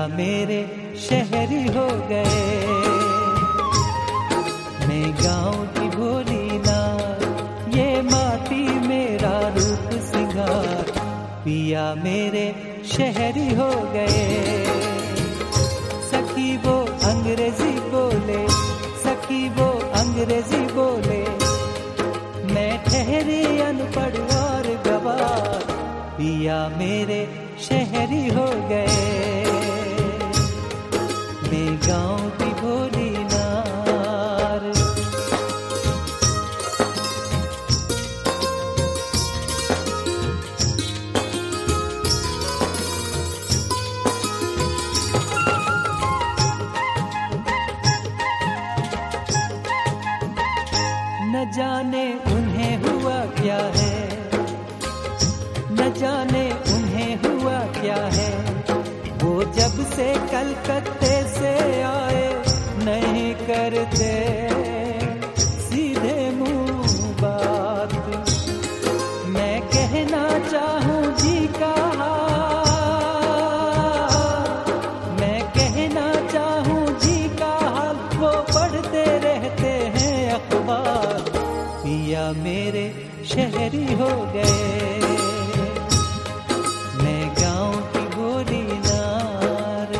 मेरे शहरी हो गए। मैं गाँव की भोली नार, ये माटी मेरा रूप सिंगार, पिया मेरे शहरी हो गए। सखी वो अंग्रेजी बोले, सखी वो अंग्रेजी बोले, मैं ठहरी अनपढ़ और गवार, पिया मेरे शहरी हो गए। मैं गाँव की भोली नार। न जाने उन्हें हुआ क्या है, न जाने उन्हें हुआ क्या है, वो जब से कलकत्ते से आए नहीं करते सीधे मुंह बात। मैं कहना चाहूँ जी का हाल, मैं कहना चाहूँ जी का हाल, वो पढ़ते रहते हैं अखबार, पिया मेरे शहरी हो गए। मैं गाँव की भोली नार।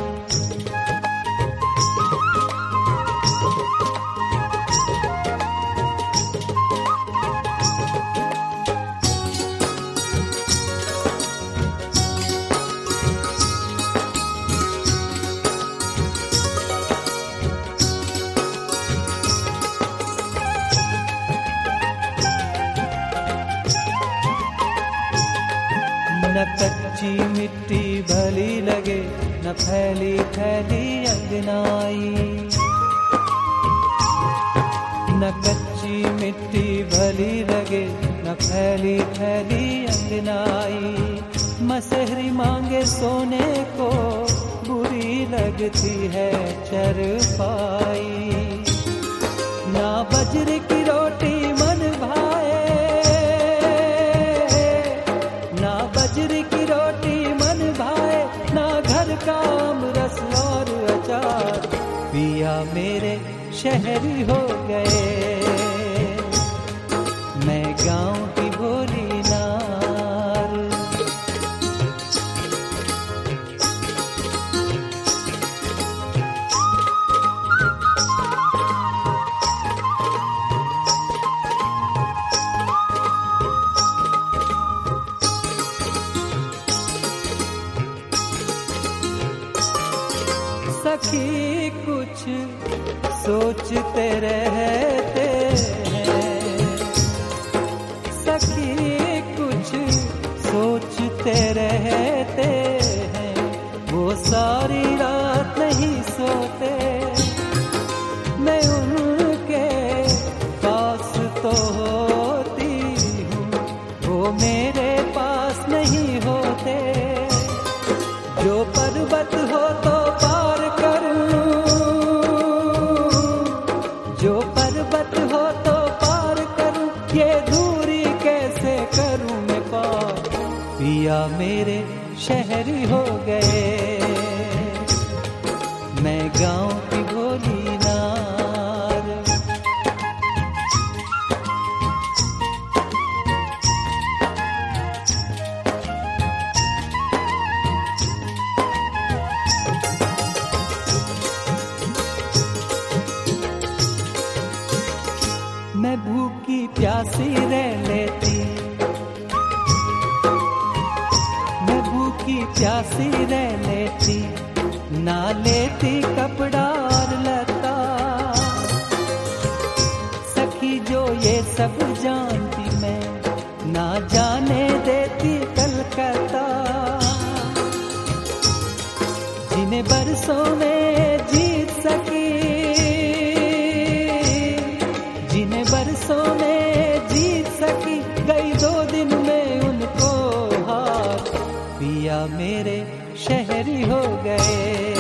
न कच्ची मिट्टी भली लगे, न फैली फैली अंगनाई, न कच्ची मिट्टी भली लगे, न फैली फैली अंगनाई। मसहरी मांगे सोने को, बुरी लगती है चरपाई। ना बजरे की रोटी मन भाए, ना बजरे की रोटी मन भाए, ना घर का आमरस और अचार, पिया मेरे शहरी हो गए। मैं गाँव की भोली नार। सखी कुछ सोचते रहते हैं, सखी कुछ सोचते रहते हैं, वो सारी रात नहीं सोते। मैं उनके पास तो होती हूँ, वो मेरे पास नहीं होते। जो पर्वत हो तो पार करूं, जो पर्वत हो तो पार करूं, ये दूरी कैसे करूं मैं पार, पिया मेरे शहरी हो गए। मैं गाँव की भोली नार। मैं भूखी प्यासी रह लेती, मैं भूखी प्यासी रह लेती, ना लेती कपड़ा और लता। सखी जो ये सब जानती, मैं ना जाने देती कलकत्ता। जिन्हें बरसों में जीत सकी, जिन्हें बरसों में जीत सकी, गई 2 दिन में उनको हार, पिया मेरे शहरी हो गए।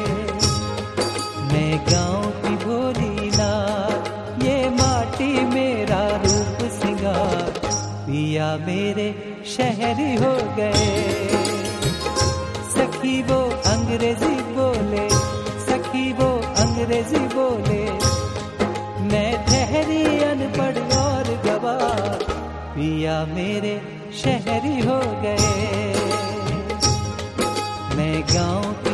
मैं गाँव की भोली नार, ये माटी मेरा रूप सिंगार, पिया मेरे शहरी हो गए। सखी वो अंग्रेजी बोले, सखी वो अंग्रेजी बोले, मैं ठहरी अनपढ़ और गवार, पिया मेरे शहरी हो गए। मैं गाँव